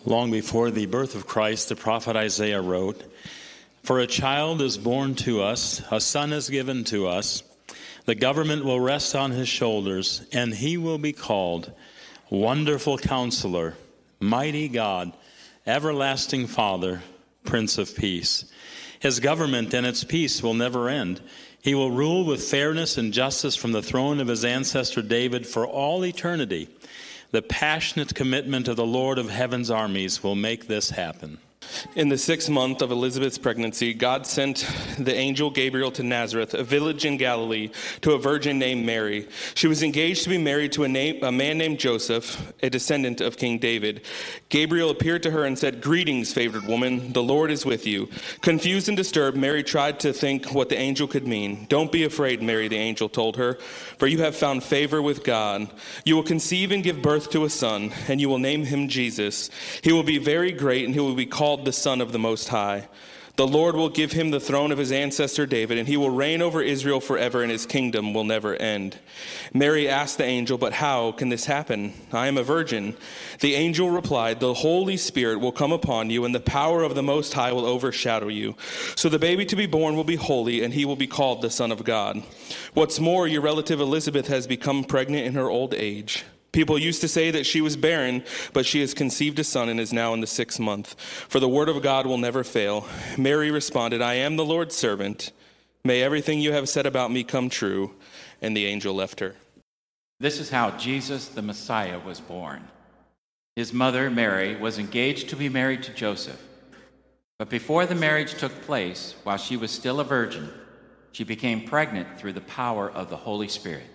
Long before the birth of Christ, the prophet Isaiah wrote, "For a child is born to us, a son is given to us. The government will rest on his shoulders, and he will be called Wonderful Counselor, Mighty God, Everlasting Father, Prince of Peace. His government and its peace will never end. He will rule with fairness and justice from the throne of his ancestor David for all eternity. The passionate commitment of the Lord of heaven's armies will make this happen." In the 6th month of Elizabeth's pregnancy, God sent the angel Gabriel to Nazareth, a village in Galilee, to a virgin named Mary. She was engaged to be married to a man named Joseph, a descendant of King David. Gabriel appeared to her and said, "Greetings, favored woman, the Lord is with you." Confused and disturbed, Mary tried to think what the angel could mean. "Don't be afraid, Mary," the angel told her, "for you have found favor with God. You will conceive and give birth to a son, and you will name him Jesus. He will be very great, and he will be called the Son of the Most High. The Lord will give him the throne of his ancestor David, and he will reign over Israel forever, and his kingdom will never end." Mary asked the angel, "But how can this happen? I am a virgin." The angel replied, "The Holy Spirit will come upon you, and the power of the Most High will overshadow you. So the baby to be born will be holy, and he will be called the Son of God. What's more, your relative Elizabeth has become pregnant in her old age. People used to say that she was barren, but she has conceived a son and is now in the 6th month. For the word of God will never fail." Mary responded, "I am the Lord's servant. May everything you have said about me come true." And the angel left her. This is how Jesus the Messiah was born. His mother, Mary, was engaged to be married to Joseph. But before the marriage took place, while she was still a virgin, she became pregnant through the power of the Holy Spirit.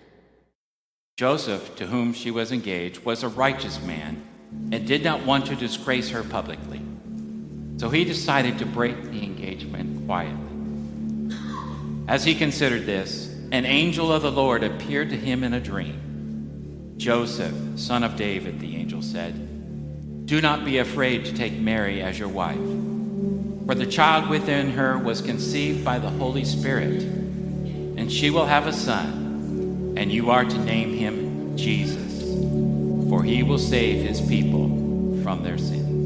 Joseph, to whom she was engaged, was a righteous man and did not want to disgrace her publicly. So he decided to break the engagement quietly. As he considered this, an angel of the Lord appeared to him in a dream. "Joseph, son of David," the angel said, "do not be afraid to take Mary as your wife. For the child within her was conceived by the Holy Spirit, and she will have a son. And you are to name him Jesus, for he will save his people from their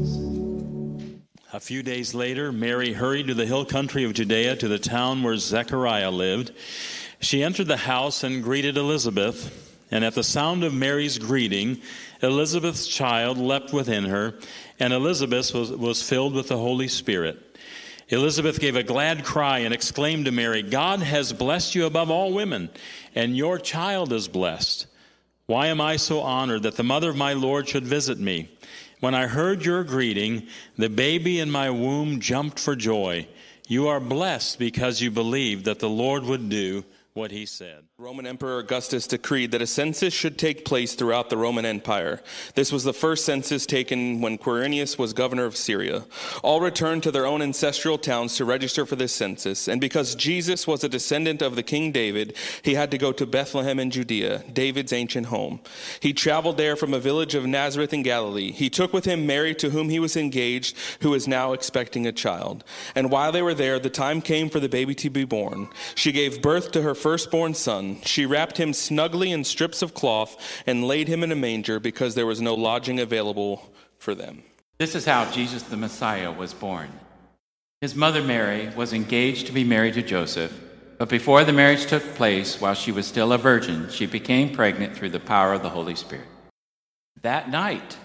sins." A few days later, Mary hurried to the hill country of Judea to the town where Zechariah lived. She entered the house and greeted Elizabeth. And at the sound of Mary's greeting, Elizabeth's child leapt within her, and Elizabeth was filled with the Holy Spirit. Elizabeth gave a glad cry and exclaimed to Mary, "God has blessed you above all women, and your child is blessed. Why am I so honored that the mother of my Lord should visit me? When I heard your greeting, the baby in my womb jumped for joy. You are blessed because you believed that the Lord would do what he said." Roman Emperor Augustus decreed that a census should take place throughout the Roman Empire. This was the first census taken when Quirinius was governor of Syria. All returned to their own ancestral towns to register for this census, and because Jesus was a descendant of the King David, he had to go to Bethlehem in Judea, David's ancient home. He traveled there from a village of Nazareth in Galilee. He took with him Mary, to whom he was engaged, who is now expecting a child. And while they were there, the time came for the baby to be born. She gave birth to her firstborn son. She wrapped him snugly in strips of cloth and laid him in a manger because there was no lodging available for them. This is how Jesus the Messiah was born. His mother Mary was engaged to be married to Joseph, but before the marriage took place, while she was still a virgin, she became pregnant through the power of the Holy Spirit. That night,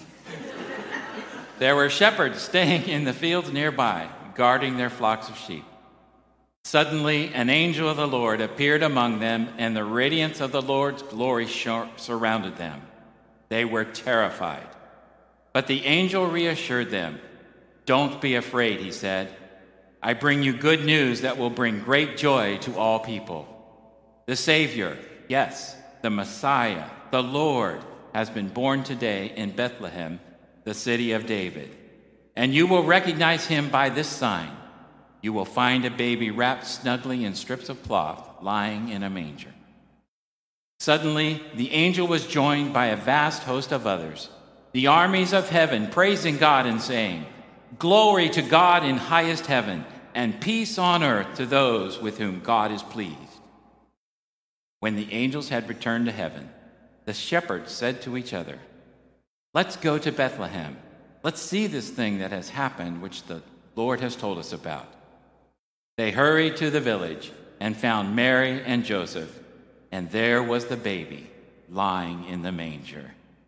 there were shepherds staying in the fields nearby, guarding their flocks of sheep. Suddenly, an angel of the Lord appeared among them, and the radiance of the Lord's glory surrounded them. They were terrified. But the angel reassured them. "Don't be afraid," he said. "I bring you good news that will bring great joy to all people. The Savior, yes, the Messiah, the Lord, has been born today in Bethlehem, the city of David. And you will recognize him by this sign. You will find a baby wrapped snugly in strips of cloth, lying in a manger." Suddenly, the angel was joined by a vast host of others, the armies of heaven, praising God and saying, "Glory to God in highest heaven, and peace on earth to those with whom God is pleased." When the angels had returned to heaven, the shepherds said to each other, "Let's go to Bethlehem Let's see this thing that has happened, which the Lord has told us about." They hurried to the village and found Mary and Joseph, and there was the baby lying in the manger.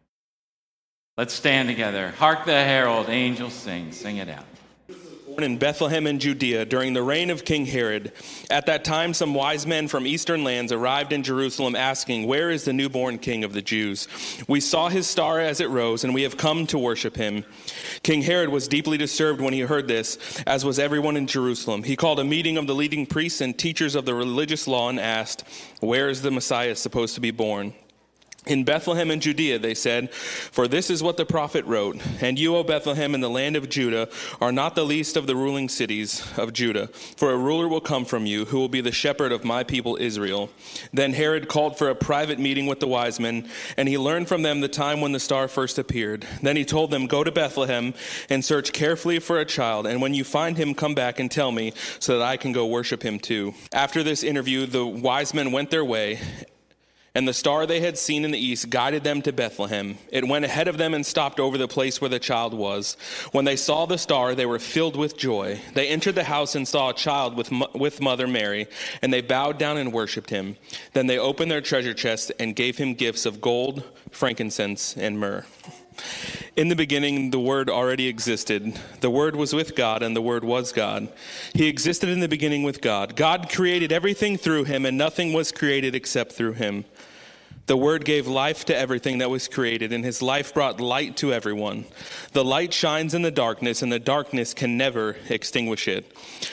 Let's stand together. Hark the herald angels sing. Sing it out. In Bethlehem in Judea during the reign of King Herod. At that time, some wise men from eastern lands arrived in Jerusalem asking, "Where is the newborn king of the Jews? We saw his star as it rose, and we have come to worship him." King Herod was deeply disturbed when he heard this, as was everyone in Jerusalem. He called a meeting of the leading priests and teachers of the religious law and asked, "Where is the Messiah supposed to be born?" "In Bethlehem in Judea," they said, "for this is what the prophet wrote. And you, O Bethlehem, in the land of Judah, are not the least of the ruling cities of Judah. For a ruler will come from you, who will be the shepherd of my people Israel." Then Herod called for a private meeting with the wise men, and he learned from them the time when the star first appeared. Then he told them, "Go to Bethlehem and search carefully for a child, and when you find him, come back and tell me, so that I can go worship him too." After this interview, the wise men went their way, and the star they had seen in the east guided them to Bethlehem. It went ahead of them and stopped over the place where the child was. When they saw the star, they were filled with joy. They entered the house and saw a child with Mother Mary, and they bowed down and worshipped him. Then they opened their treasure chest and gave him gifts of gold, frankincense, and myrrh. In the beginning, the Word already existed. The Word was with God, and the Word was God. He existed in the beginning with God. God created everything through him, and nothing was created except through him. The Word gave life to everything that was created, and his life brought light to everyone. The light shines in the darkness, and the darkness can never extinguish it.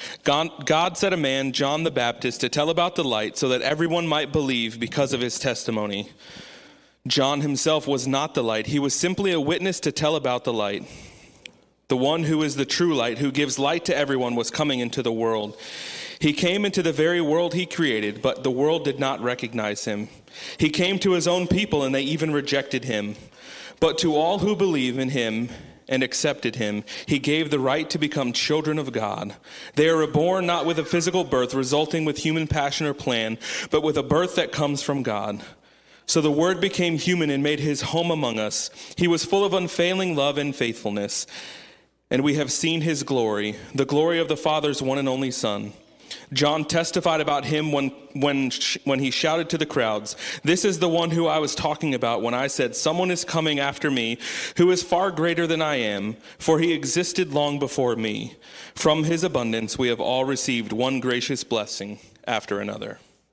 God set a man, John the Baptist, to tell about the light so that everyone might believe because of his testimony. John himself was not the light. He was simply a witness to tell about the light. The one who is the true light, who gives light to everyone, was coming into the world. He came into the very world he created, but the world did not recognize him. He came to his own people, and they even rejected him. But to all who believe in him and accepted him, he gave the right to become children of God. They are reborn not with a physical birth resulting with human passion or plan, but with a birth that comes from God. So the Word became human and made his home among us. He was full of unfailing love and faithfulness, and we have seen his glory, the glory of the Father's one and only Son. John testified about him when he shouted to the crowds, "This is the one who I was talking about when I said, 'Someone is coming after me, who is far greater than I am, for he existed long before me.' From his abundance we have all received one gracious blessing after another."